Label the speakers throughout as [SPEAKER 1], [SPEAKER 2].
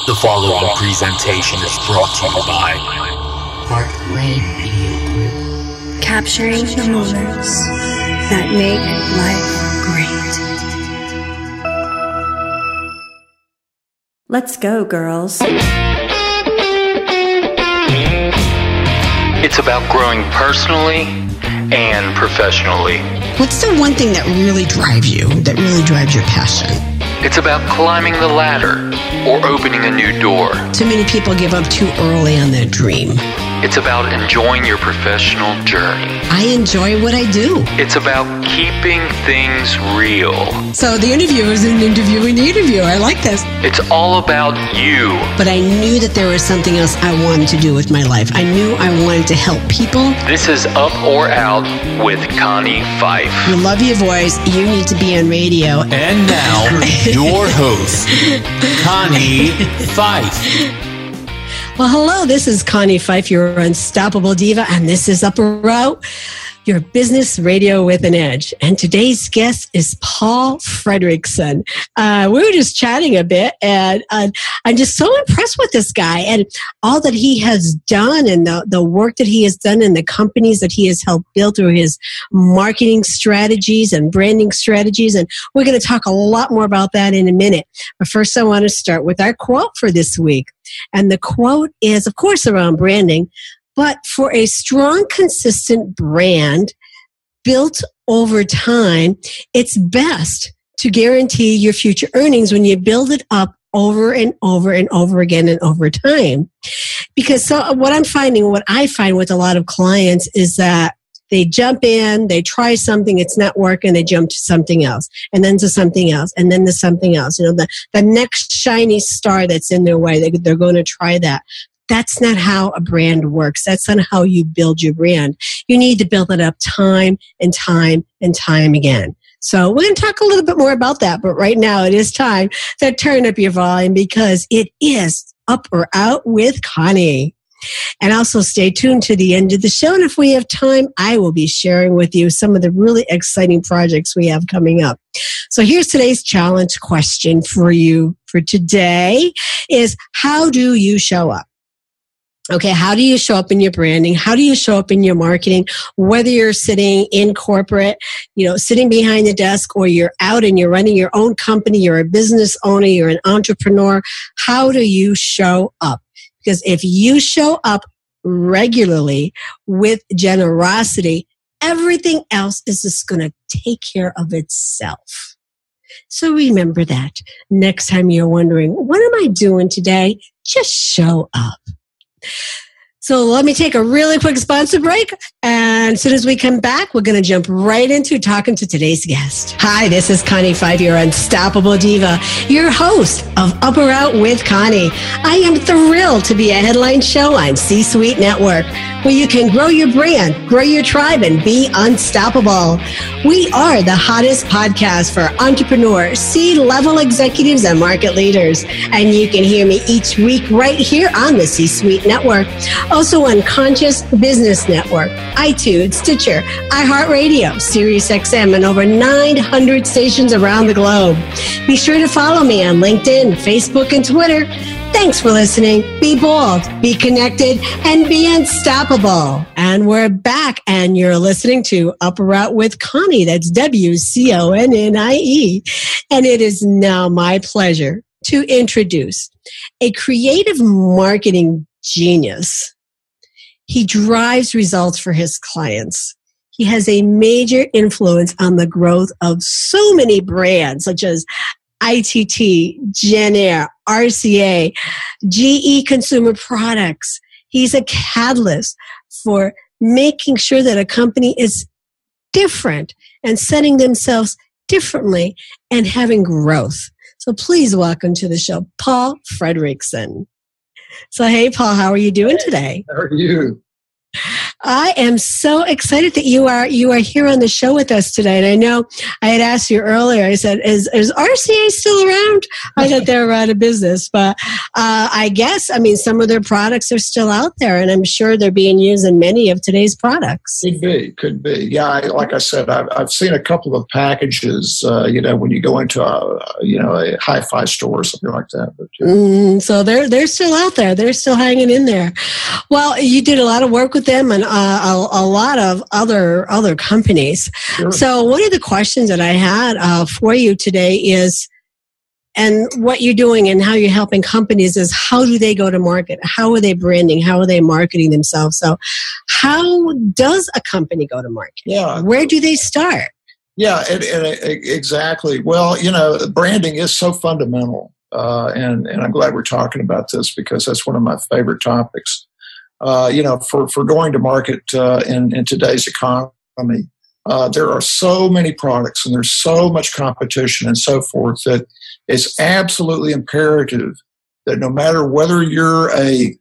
[SPEAKER 1] The following presentation is brought to you by Heart Lane Media Group.
[SPEAKER 2] Capturing the moments that make life great. Let's go, girls.
[SPEAKER 3] It's about growing personally and professionally.
[SPEAKER 4] What's the one thing that really drives you, that really drives your passion?
[SPEAKER 3] It's about climbing the ladder or opening a new door.
[SPEAKER 4] Too many people give up too early on their dream.
[SPEAKER 3] It's about enjoying your professional journey.
[SPEAKER 4] I enjoy what I do.
[SPEAKER 3] It's about keeping things real.
[SPEAKER 4] So the interview is an interviewing the interviewer. I like this.
[SPEAKER 3] It's all about you.
[SPEAKER 4] But I knew that there was something else I wanted to do with my life. I knew I wanted to help people.
[SPEAKER 3] This is Up or Out with Connie Fife.
[SPEAKER 4] You love your voice. You need to be on radio.
[SPEAKER 1] And now, your host, Connie Fife.
[SPEAKER 4] Well, hello, this is Connie Fife, your unstoppable diva, and this is Up or Out, your business radio with an edge. And today's guest is Paul Fredrickson. We were just chatting a bit, and I'm just so impressed with this guy and all that he has done and the work that he has done and the companies that he has helped build through his marketing strategies and branding strategies. And we're going to talk a lot more about that in a minute. But first, I want to start with our quote for this week. And the quote is, of course, around branding, but for a strong, consistent brand built over time, it's best to guarantee your future earnings when you build it up over and over and over again and over time. Because what I find with a lot of clients is that they jump in, they try something, it's not working, they jump to something else, and then to something else, and then to something else. You know, the next shiny star that's in their way, they're going to try that. That's not how a brand works. That's not how you build your brand. You need to build it up time and time and time again. So we're going to talk a little bit more about that, but right now it is time to turn up your volume because it is Up or Out with Connie. And also stay tuned to the end of the show. And if we have time, I will be sharing with you some of the really exciting projects we have coming up. So here's today's challenge question for you for today is, how do you show up? Okay, how do you show up in your branding? How do you show up in your marketing? Whether you're sitting in corporate, sitting behind the desk, or you're out and you're running your own company, you're a business owner, you're an entrepreneur, how do you show up? Because if you show up regularly with generosity, everything else is just going to take care of itself. So remember that. Next time you're wondering, what am I doing today? Just show up. So let me take a really quick sponsor break. And as soon as we come back, we're going to jump right into talking to today's guest. Hi, this is Connie Fife, your unstoppable diva, your host of Up or Out with Connie. I am thrilled to be a headline show on C-Suite Network, where you can grow your brand, grow your tribe, and be unstoppable. We are the hottest podcast for entrepreneurs, C-level executives, and market leaders. And you can hear me each week right here on the C-Suite Network. Also on Conscious Business Network, iTunes, Stitcher, iHeartRadio, SiriusXM, and over 900 stations around the globe. Be sure to follow me on LinkedIn, Facebook, and Twitter. Thanks for listening. Be bold, be connected, and be unstoppable. And we're back, and you're listening to Up or Out with Connie. That's WCONNIE. And it is now my pleasure to introduce a creative marketing genius. He drives results for his clients. He has a major influence on the growth of so many brands, such as ITT, Genair, RCA, GE Consumer Products. He's a catalyst for making sure that a company is different and setting themselves differently and having growth. So please welcome to the show, Paul Fredrickson. So, hey, Paul, how are you doing today?
[SPEAKER 5] How are you?
[SPEAKER 4] I am so excited that you are here on the show with us today. And I know I had asked you earlier, I said, is RCA still around? I thought they were out of business, but I guess, some of their products are still out there, and I'm sure they're being used in many of today's products.
[SPEAKER 5] Could be. Yeah, like I said, I've seen a couple of packages, when you go into a hi-fi store or something like that. But,
[SPEAKER 4] so they're still out there. They're still hanging in there. Well, you did a lot of work with them and a lot of other companies.
[SPEAKER 5] Sure.
[SPEAKER 4] So one of the questions that I had for you today is, and what you're doing and how you're helping companies is, how do they go to market? How are they branding? How are they marketing themselves? So how does a company go to market?
[SPEAKER 5] Yeah.
[SPEAKER 4] Where do they start?
[SPEAKER 5] Yeah, exactly. Well, branding is so fundamental. And I'm glad we're talking about this because that's one of my favorite topics. For going to market in today's economy, there are so many products and there's so much competition and so forth that it's absolutely imperative that no matter whether you're a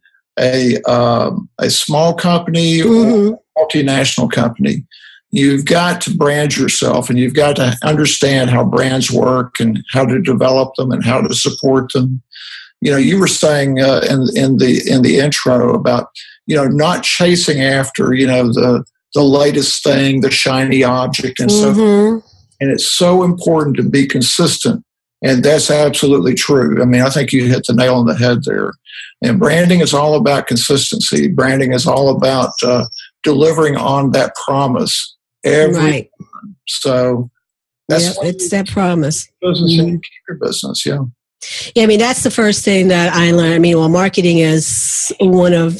[SPEAKER 5] small company or a multinational company, you've got to brand yourself and you've got to understand how brands work and how to develop them and how to support them. You were saying in the intro about not chasing after the latest thing, the shiny object, and so forth. And it's so important to be consistent, and that's absolutely true. I think you hit the nail on the head there. And branding is all about consistency. Branding is all about delivering on that promise every time. So that's
[SPEAKER 4] it's that promise.
[SPEAKER 5] Business and keep your business. Yeah.
[SPEAKER 4] Yeah, that's the first thing that I learned. Marketing is one of,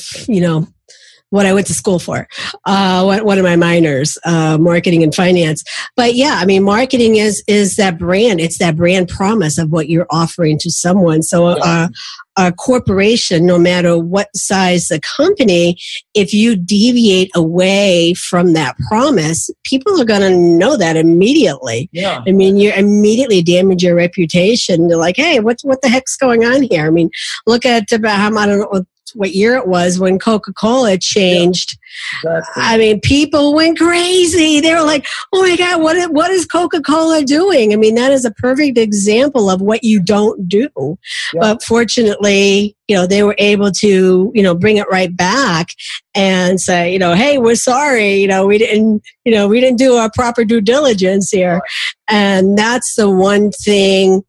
[SPEAKER 4] what I went to school for. One of my minors, marketing and finance. But yeah, marketing is that brand. It's that brand promise of what you're offering to someone. So a corporation, no matter what size the company, if you deviate away from that promise, people are going to know that immediately.
[SPEAKER 5] Yeah.
[SPEAKER 4] You immediately damage your reputation. They're like, hey, what the heck's going on here? Look at I don't know what year it was when Coca-Cola changed.
[SPEAKER 5] Yeah, exactly.
[SPEAKER 4] People went crazy. They were like, oh my God, what is Coca-Cola doing? That is a perfect example of what you don't do. Yeah. But fortunately, they were able to, bring it right back and say, hey, we're sorry. We didn't do our proper due diligence here. Right. And that's the one thing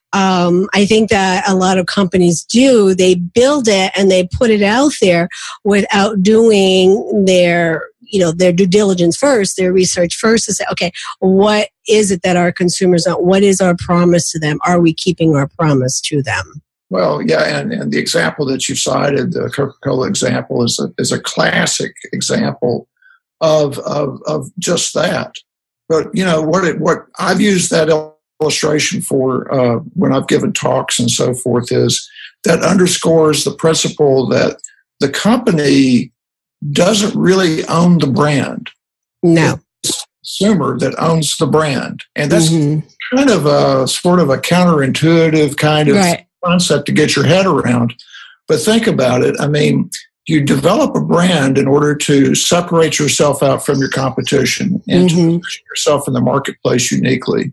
[SPEAKER 4] I think that a lot of companies do. They build it and they put it out there without doing their due diligence first, their research first, to say, okay, what is it that our consumers want? What is our promise to them? Are we keeping our promise to them?
[SPEAKER 5] Well, yeah, and the example that you cited, the Coca-Cola example, is a classic example of just that. But what I've used that illustration for when I've given talks and so forth is that underscores the principle that the company doesn't really own the brand.
[SPEAKER 4] No.
[SPEAKER 5] It's the consumer that owns the brand. And that's kind of a sort of a counterintuitive kind of concept to get your head around. But think about it. You develop a brand in order to separate yourself out from your competition and to position yourself in the marketplace uniquely.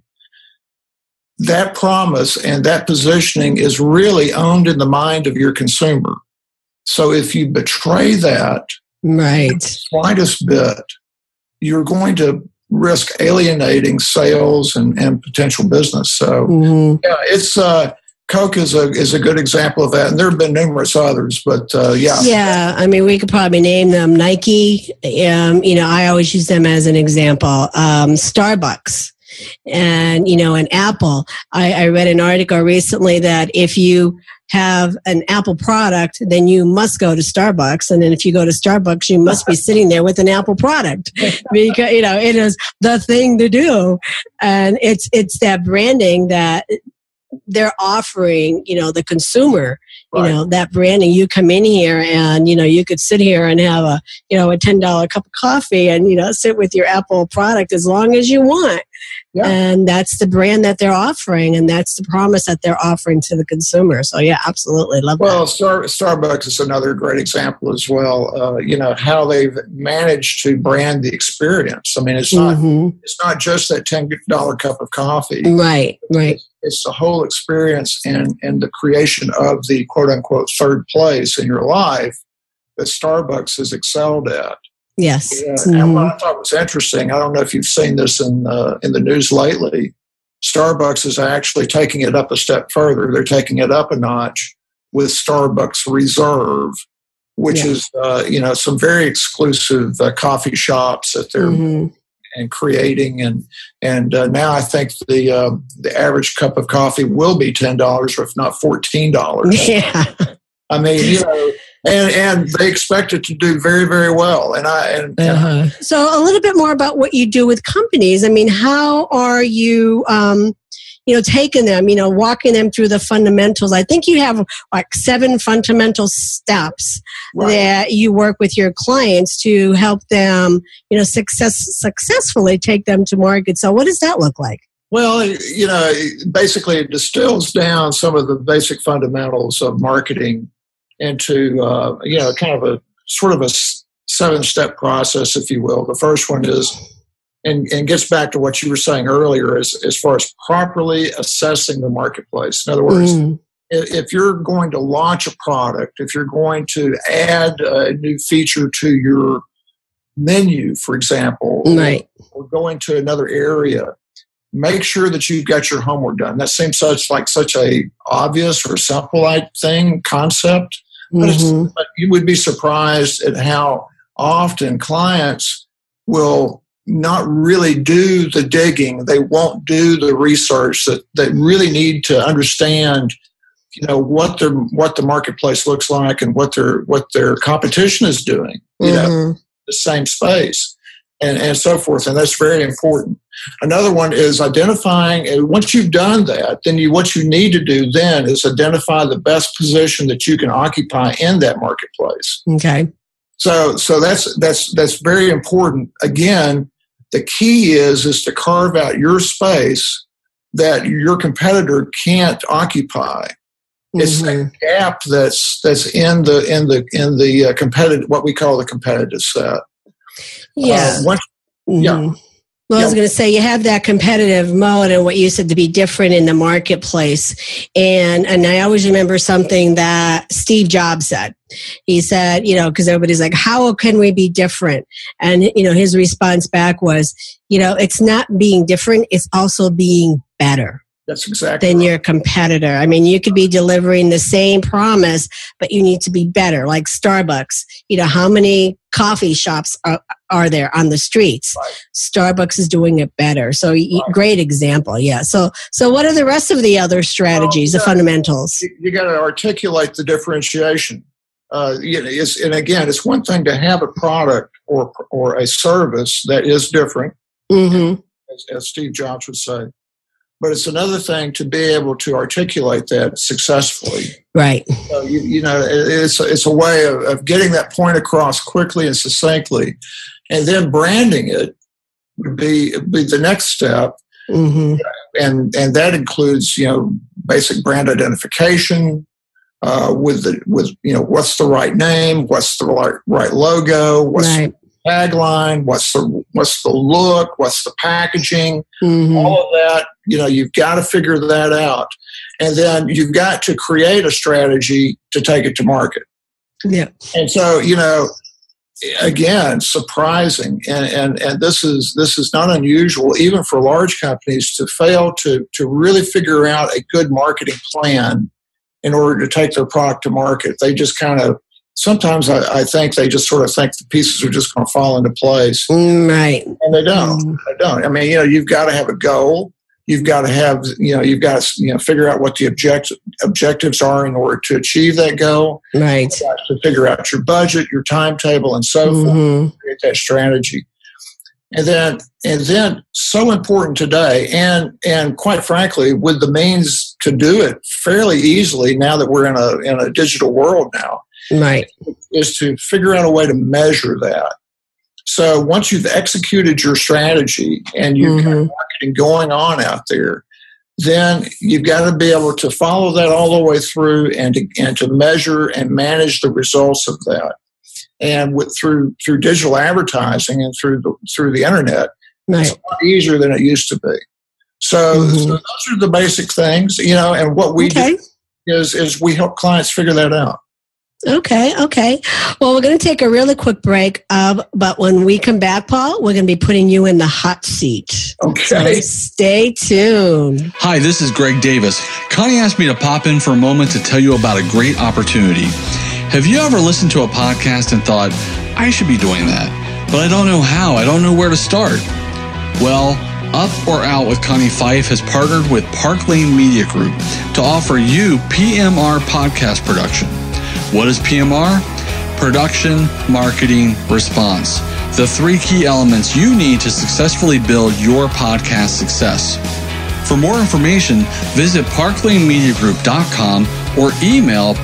[SPEAKER 5] That promise and that positioning is really owned in the mind of your consumer. So if you betray that the slightest bit, you're going to risk alienating sales and potential business. So yeah, it's Coke is a good example of that, and there have been numerous others. But
[SPEAKER 4] yeah, we could probably name them. Nike, I always use them as an example. Starbucks. And, and Apple. I read an article recently that if you have an Apple product, then you must go to Starbucks. And then if you go to Starbucks, you must be sitting there with an Apple product because, it is the thing to do. And it's that branding that they're offering, the consumer, that branding. You come in here and, you could sit here and have a $10 cup of coffee and, sit with your Apple product as long as you want.
[SPEAKER 5] Yeah.
[SPEAKER 4] And that's the brand that they're offering, and that's the promise that they're offering to the consumer. So, yeah, absolutely. Love that.
[SPEAKER 5] Well, Starbucks is another great example as well. How they've managed to brand the experience. I mean, it's not just that $10 cup of coffee.
[SPEAKER 4] Right.
[SPEAKER 5] It's the whole experience and the creation of the quote-unquote third place in your life that Starbucks has excelled at.
[SPEAKER 4] Yes.
[SPEAKER 5] And what I thought was interesting, I don't know if you've seen this in the news lately, Starbucks is actually taking it up a step further. They're taking it up a notch with Starbucks Reserve, which is some very exclusive coffee shops that they're and creating, and now I think the average cup of coffee will be $10, or if not $14.
[SPEAKER 4] Yeah.
[SPEAKER 5] I mean, and they expect it to do very, very well.
[SPEAKER 4] So a little bit more about what you do with companies. I mean, how are you, taking them, walking them through the fundamentals? I think you have like 7 fundamental steps that you work with your clients to help them, successfully take them to market. So what does that look like?
[SPEAKER 5] Well, basically it distills down some of the basic fundamentals of marketing into, kind of a sort of a 7-step process, if you will. The first one is, and gets back to what you were saying earlier, as far as properly assessing the marketplace. In other words, if you're going to launch a product, if you're going to add a new feature to your menu, for example, or going to another area, make sure that you've got your homework done. That seems such a obvious or simple concept, but you would be surprised at how often clients will not really do the digging. They won't do the research that really need to understand, what the marketplace looks like and what their competition is doing, the same space. And so forth, and that's very important. Another one is identifying, and once you've done that, then what you need to do then is identify the best position that you can occupy in that marketplace.
[SPEAKER 4] Okay.
[SPEAKER 5] So that's very important. Again, the key is to carve out your space that your competitor can't occupy. It's the gap that's in the competitive, what we call the competitive set.
[SPEAKER 4] Yeah. Well, I was going to say, you have that competitive mode and what you said to be different in the marketplace. And I always remember something that Steve Jobs said. He said, because everybody's like, how can we be different? And, his response back was, it's not being different. It's also being better.
[SPEAKER 5] That's exactly
[SPEAKER 4] than your competitor. I mean, you could be delivering the same promise, but you need to be better. Like Starbucks, how many coffee shops are there on the streets?
[SPEAKER 5] Right.
[SPEAKER 4] Starbucks is doing it better. So great example. Yeah. So what are the rest of the other strategies, the fundamentals?
[SPEAKER 5] You got to articulate the differentiation. It's one thing to have a product or a service that is different, as Steve Jobs would say. But it's another thing to be able to articulate that successfully.
[SPEAKER 4] Right.
[SPEAKER 5] So it's a way of getting that point across quickly and succinctly, and then branding it would be the next step. And that includes basic brand identification with what's the right name, what's the right logo, what's the tagline, what's the look, what's the packaging, all of that. You've got to figure that out, and then you've got to create a strategy to take it to market.
[SPEAKER 4] Yeah.
[SPEAKER 5] And so again, surprising, and this is not unusual even for large companies to fail to really figure out a good marketing plan in order to take their product to market. They just kind of. Sometimes I think they just sort of think the pieces are just going to fall into place.
[SPEAKER 4] Right.
[SPEAKER 5] And they don't. They don't. I mean, you've got to have a goal. You've got to have, you've got to figure out what the objectives are in order to achieve that goal.
[SPEAKER 4] Right.
[SPEAKER 5] You've got to figure out your budget, your timetable, and so forth. Create that strategy. And then so important today, and quite frankly, with the means to do it fairly easily now that we're in a digital world now.
[SPEAKER 4] Right.
[SPEAKER 5] Is to figure out a way to measure that. So once you've executed your strategy and you've got marketing going on out there, then you've got to be able to follow that all the way through and to measure and manage the results of that. And through digital advertising and through the internet, it's a lot easier than it used to be. So those are the basic things, and what we do is we help clients figure that out.
[SPEAKER 4] Okay. Well, we're going to take a really quick break, but when we come back, Paul, we're going to be putting you in the hot seat.
[SPEAKER 5] Okay.
[SPEAKER 4] So stay tuned.
[SPEAKER 6] Hi, this is Greg Davis. Connie asked me to pop in for a moment to tell you about a great opportunity. Have you ever listened to a podcast and thought, I should be doing that, but I don't know how, I don't know where to start? Well, Up or Out with Connie Fife has partnered with Park Lane Media Group to offer you PMR podcast production. What is PMR? Production, marketing, response. The 3 key elements you need to successfully build your podcast success. For more information, visit parklanemediagroup.com or email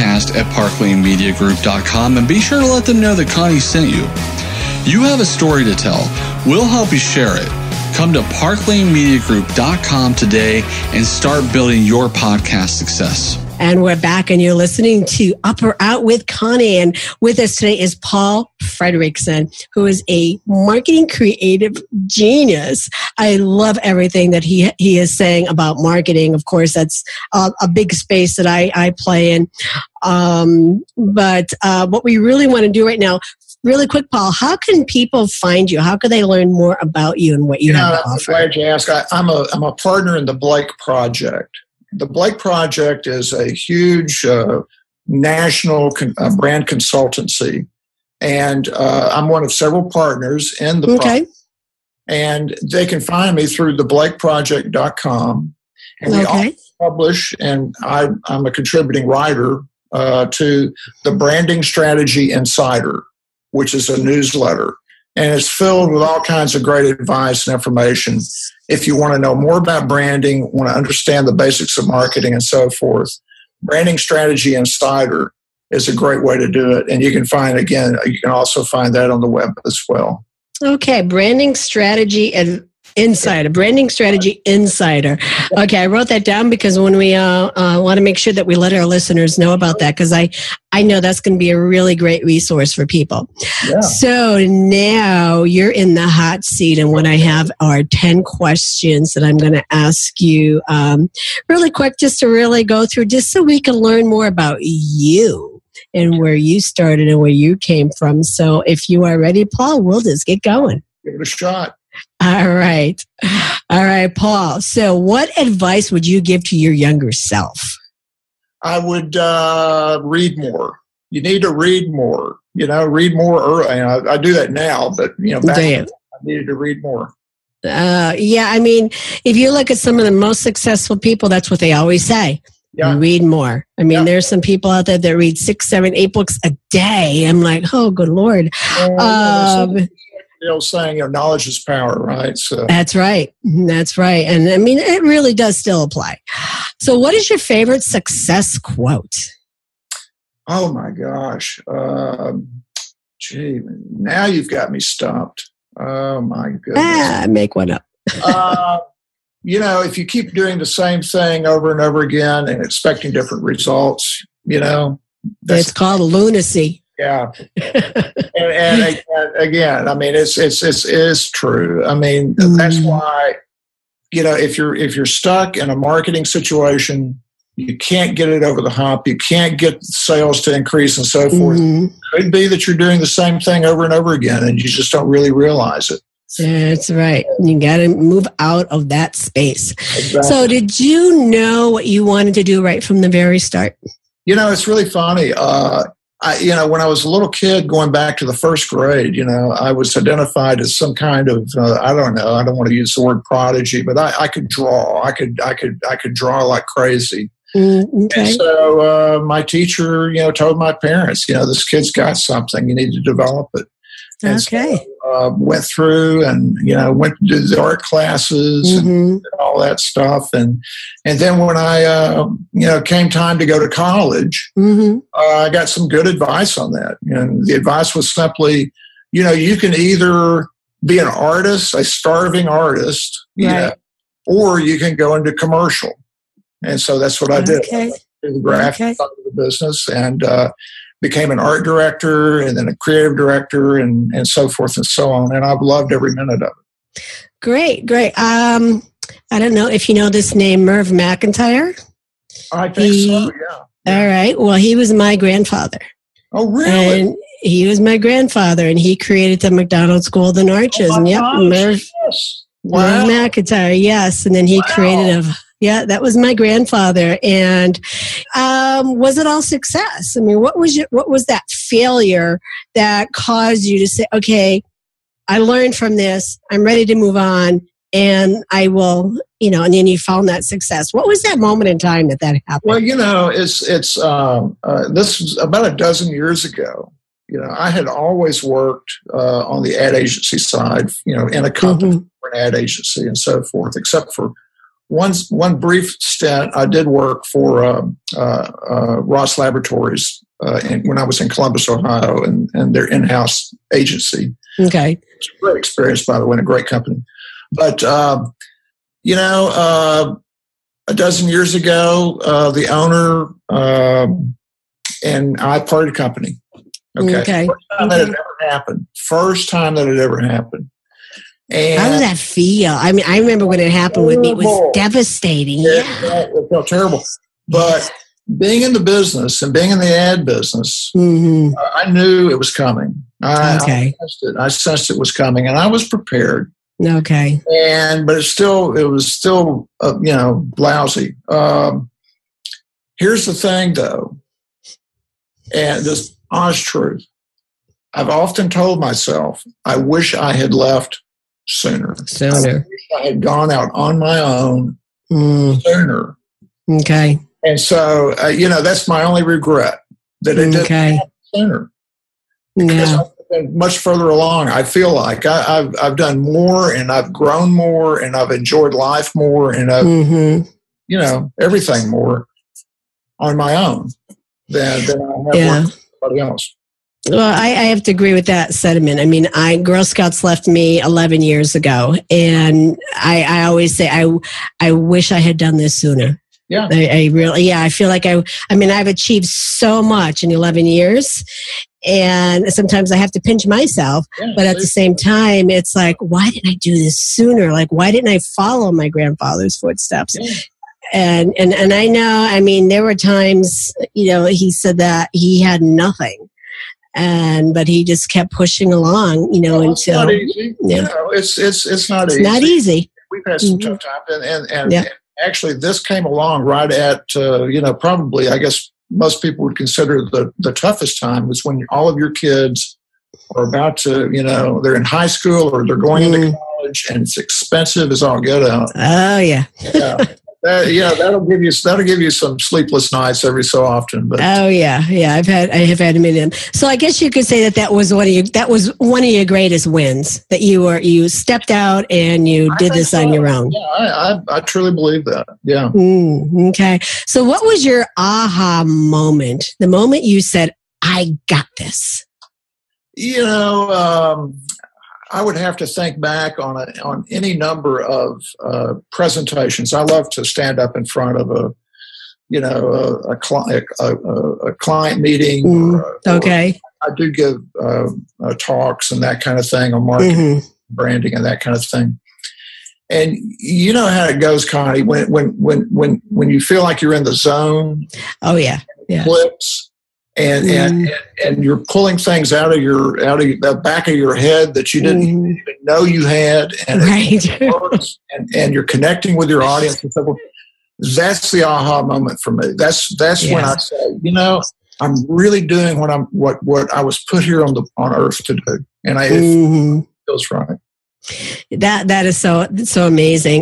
[SPEAKER 6] podcast@parklanemediagroup.com and be sure to let them know that Connie sent you. You have a story to tell. We'll help you share it. Come to parklanemediagroup.com today and start building your podcast success.
[SPEAKER 4] And we're back, and you're listening to Up or Out with Connie. And with us today is Paul Fredrickson, who is a marketing creative genius. I love everything that he is saying about marketing. Of course, that's a big space that I play in. But what we really want to do right now, really quick, Paul, how can people find you? How can they learn more about you and what you have to offer?
[SPEAKER 5] I'm glad you asked. I'm a partner in the Blake Project. The Blake Project is a huge national brand consultancy, and I'm one of several partners in the project. And they can find me through theblakeproject.com. And we also publish, and I'm a contributing writer to the Branding Strategy Insider, which is a newsletter. And it's filled with all kinds of great advice and information. If you want to know more about branding, want to understand the basics of marketing and so forth, Branding Strategy Insider is a great way to do it. And you can also find that on the web as well. Okay,
[SPEAKER 4] Branding Strategy Insider, Branding Strategy Insider. Okay, I wrote that down because when we want to make sure that we let our listeners know about that, because I know that's going to be a really great resource for people. Yeah. So now you're in the hot seat, and what I have are 10 questions that I'm going to ask you really quick, just to really go through, just so we can learn more about you and where you started and where you came from. So if you are ready, Paul, we'll just get going.
[SPEAKER 5] Give it a shot.
[SPEAKER 4] All right, Paul. So what advice would you give to your younger self?
[SPEAKER 5] I would read more. You need to read more. Read more early. I do that now, but back then I needed to read more.
[SPEAKER 4] Yeah, I mean, if you look at some of the most successful people, that's what they always say. Yeah. Read more. I mean, there's some people out there that read 6, 7, 8 books a day. I'm like, oh, good Lord.
[SPEAKER 5] The old saying, knowledge is power, right? So
[SPEAKER 4] That's right. And I mean, it really does still apply. So what is your favorite success quote?
[SPEAKER 5] Oh my gosh. Gee, now you've got me stumped. Oh my goodness.
[SPEAKER 4] Make one up.
[SPEAKER 5] If you keep doing the same thing over and over again and expecting different results,
[SPEAKER 4] it's called lunacy.
[SPEAKER 5] Yeah. and again, I mean, it's true. I mean, that's why, if you're stuck in a marketing situation, you can't get it over the hump. You can't get sales to increase and so forth. It could be that you're doing the same thing over and over again and you just don't really realize it.
[SPEAKER 4] That's right. You got to move out of that space. Exactly. So did you know what you wanted to do right from the very start?
[SPEAKER 5] It's really funny. When I was a little kid, going back to the first grade, I was identified as some kind of, I don't know, I don't want to use the word prodigy, but I could draw. I could draw like crazy. And so my teacher, told my parents, this kid's got something, you need to develop it. And so, went through and, went to do the art classes and all that stuff. And then when I, came time to go to college, I got some good advice on that. And the advice was simply, you can either be an artist, a starving artist, or you can go into commercial. And so that's what I did. I did the graphic side of the business and became an art director and then a creative director and so forth and so on. And I've loved every minute of it.
[SPEAKER 4] Great. I don't know if you know this name, Merv McIntyre.
[SPEAKER 5] I think so, yeah.
[SPEAKER 4] All right. Well, he was my grandfather.
[SPEAKER 5] Oh, really?
[SPEAKER 4] And he was my grandfather, and he created the McDonald's Golden Arches.
[SPEAKER 5] Oh,
[SPEAKER 4] and Merv McIntyre, yes. And then he created that was my grandfather. And was it all success? I mean, what was that failure that caused you to say, okay, I learned from this, I'm ready to move on, and I will, and then you found that success. What was that moment in time that happened?
[SPEAKER 5] Well, it's this was about a dozen years ago. I had always worked on the ad agency side, in a company for an ad agency and so forth, except for one brief stint. I did work for Ross Laboratories when I was in Columbus, Ohio, and their in-house agency.
[SPEAKER 4] Okay.
[SPEAKER 5] It's a great experience, by the way, and a great company. But, a dozen years ago, the owner and I parted company. Okay. First time that it ever happened. And
[SPEAKER 4] how does that feel? I mean, I remember when it happened with me, it was devastating.
[SPEAKER 5] It felt terrible. But being in the business and being in the ad business, I knew it was coming. I sensed it was coming, and I was prepared.
[SPEAKER 4] Okay.
[SPEAKER 5] But it was still lousy. Here's the thing, though, and this honest truth. I've often told myself, I wish I had left sooner. I wish I had gone out on my own sooner.
[SPEAKER 4] Okay.
[SPEAKER 5] And so, that's my only regret, that it didn't happen sooner. Because I've been much further along. I feel like I've done more, and I've grown more, and I've enjoyed life more, and I've, everything more on my own than I have worked with somebody else.
[SPEAKER 4] Well, I have to agree with that sentiment. I mean, Girl Scouts left me 11 years ago, and I always say I wish I had done this sooner.
[SPEAKER 5] Yeah,
[SPEAKER 4] I really, I feel like I've achieved so much in 11 years, and sometimes I have to pinch myself. But at the same time, it's like, why didn't I do this sooner? Like, why didn't I follow my grandfather's footsteps? Yeah. And I know, I mean, there were times, he said that he had nothing. But he just kept pushing along, until
[SPEAKER 5] it's not easy. It's not easy.
[SPEAKER 4] It's not easy.
[SPEAKER 5] We've had some tough times, and actually, this came along right at probably, I guess most people would consider the toughest time was when all of your kids are about to, they're in high school or they're going into college, and it's expensive as all get out.
[SPEAKER 4] Oh yeah.
[SPEAKER 5] That'll give you some sleepless nights every so often. But
[SPEAKER 4] I have had a million. So I guess you could say that was one of your greatest wins, that you stepped out and you did this on your own.
[SPEAKER 5] Yeah, I truly believe that. Yeah.
[SPEAKER 4] Okay. So what was your aha moment? The moment you said, "I got this."
[SPEAKER 5] I would have to think back on any number of presentations. I love to stand up in front of a client meeting. Or I do give talks and that kind of thing on marketing, branding, and that kind of thing. And you know how it goes, Connie. When you feel like you're in the zone.
[SPEAKER 4] Oh yeah,
[SPEAKER 5] clicks. And you're pulling things out of the back of your head that you didn't even know you had, and it works, and you're connecting with your audience and so forth. That's the aha moment for me. That's when I say, I'm really doing what I was put here on earth to do, and it feels right.
[SPEAKER 4] That is so amazing.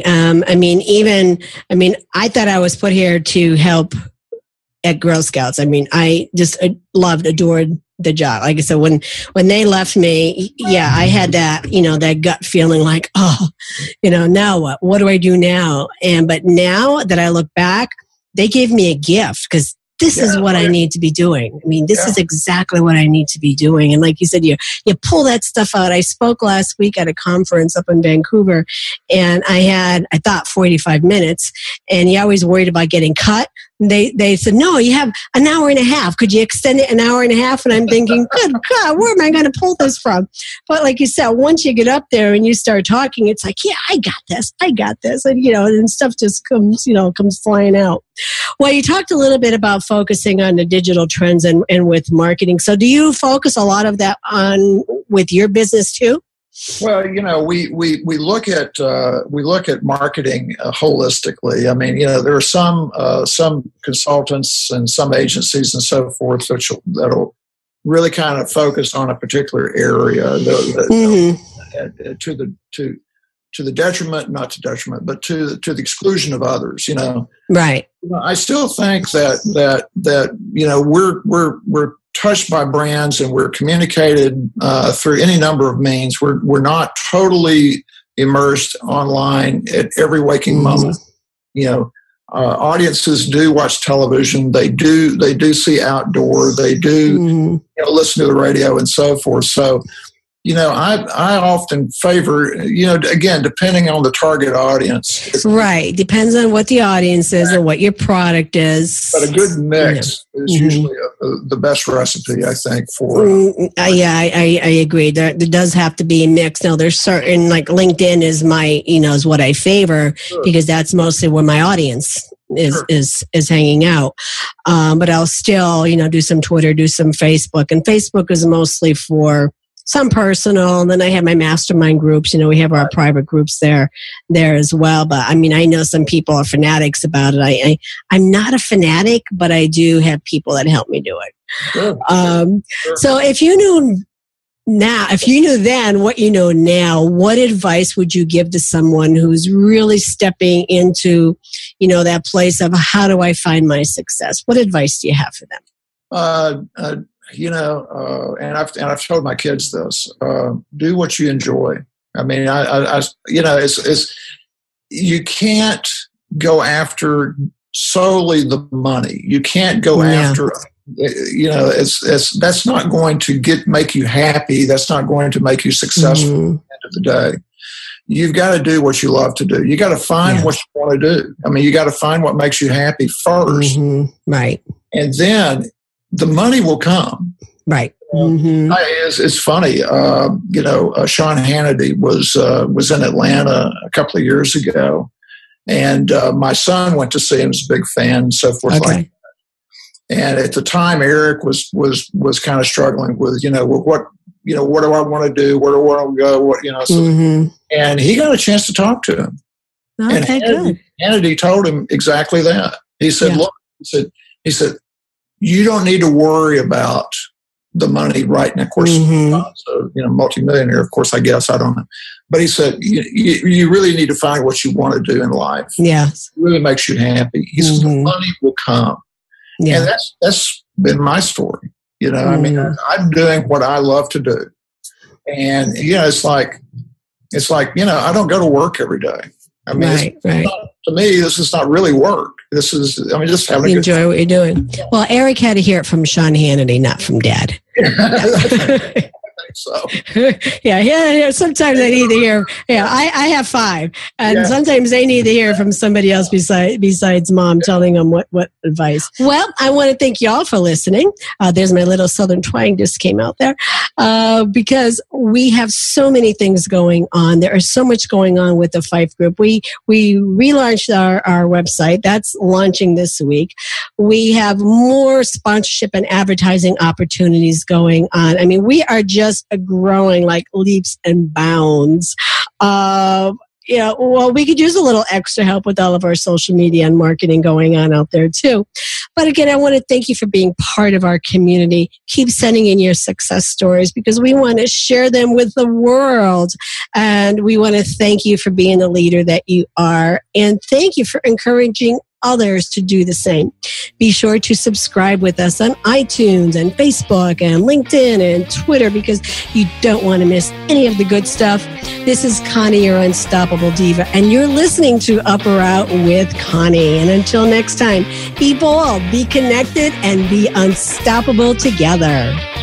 [SPEAKER 4] I thought I was put here to help at Girl Scouts. I mean, I just adored the job. Like I said, when they left me, I had that, that gut feeling like, now what? What do I do now? But now that I look back, they gave me a gift, because this is what I need to be doing. I mean, this is exactly what I need to be doing. And like you said, you pull that stuff out. I spoke last week at a conference up in Vancouver, and I thought 45 minutes, and you always worried about getting cut. They said, no, you have an hour and a half. Could you extend it an hour and a half? And I'm thinking, good God, where am I going to pull this from? But like you said, once you get up there and you start talking, it's like, yeah, I got this. And, and stuff just comes flying out. Well, you talked a little bit about focusing on the digital trends and with marketing. So do you focus a lot of that on with your business too?
[SPEAKER 5] Well, we look at marketing holistically. I mean, there are some consultants and some agencies and so forth that'll really kind of focus on a particular area to the detriment, not to detriment, but to the exclusion of others.
[SPEAKER 4] Right.
[SPEAKER 5] I still think that we're touched by brands and we're communicated through any number of means. We're not totally immersed online at every waking moment. Audiences do watch television. They do see outdoor. They do listen to the radio and so forth. So, I often favor, again, depending on the target audience.
[SPEAKER 4] Right. Depends on what the audience is and what your product is.
[SPEAKER 5] But a good mix is usually the best recipe, I think, for...
[SPEAKER 4] I agree. There does have to be a mix. Now, there's certain, like LinkedIn is my, is what I favor because that's mostly where my audience is hanging out. But I'll still, do some Twitter, do some Facebook. And Facebook is mostly for some personal, and then I have my mastermind groups. We have our private groups there as well. But I mean, I know some people are fanatics about it. I'm not a fanatic, but I do have people that help me do it. Sure. So if you knew then what you know now, what advice would you give to someone who's really stepping into, that place of how do I find my success? What advice do you have for them?
[SPEAKER 5] And I've told my kids this: do what you enjoy. I mean, it's you can't go after solely the money. You can't go after. That's not going to make you happy. That's not going to make you successful at the end of the day. You've got to do what you love to do. You got to find what you want to do. I mean, you got to find what makes you happy first,
[SPEAKER 4] right?
[SPEAKER 5] And then the money will come.
[SPEAKER 4] Right.
[SPEAKER 5] It's funny. Sean Hannity was in Atlanta a couple of years ago, and my son went to see him. He's a big fan, and so forth.
[SPEAKER 4] Okay.
[SPEAKER 5] Like that. And at the time, Eric was kind of struggling with, what do I want to do? Where do I want to go? And he got a chance to talk to him.
[SPEAKER 4] Okay,
[SPEAKER 5] and Hannity told him exactly that. He said, "Look," he said, you don't need to worry about the money, right? And of course, multimillionaire, of course, I guess, I don't know. But he said, you really need to find what you want to do in life.
[SPEAKER 4] Yes.
[SPEAKER 5] It really makes you happy. He says, the money will come. Yeah. And that's been my story. I mean, I'm doing what I love to do. And, it's like, I don't go to work every day. I mean, to me, this is not really work. This is, just having a good
[SPEAKER 4] enjoy what you're doing. Well, Eric had to hear it from Sean Hannity, not from Dad.
[SPEAKER 5] I think so.
[SPEAKER 4] Yeah. Sometimes they need to hear. Yeah, I have 5, and sometimes they need to hear from somebody else besides Mom telling them what advice. Well, I want to thank y'all for listening. There's my little Southern twang just came out there because we have so many things going on. There is so much going on with the Fife Group. We relaunched our website. That's launching this week. We have more sponsorship and advertising opportunities going on. I mean, we are just growing like leaps and bounds. We could use a little extra help with all of our social media and marketing going on out there too. But again, I want to thank you for being part of our community. Keep sending in your success stories because we want to share them with the world. And we want to thank you for being the leader that you are. And thank you for encouraging others to do the same. Be sure to subscribe with us on iTunes and Facebook and LinkedIn and Twitter because you don't want to miss any of the good stuff. This is Connie, your Unstoppable Diva, and you're listening to Up or Out with Connie. And until next time, be bold, be connected, and be unstoppable together.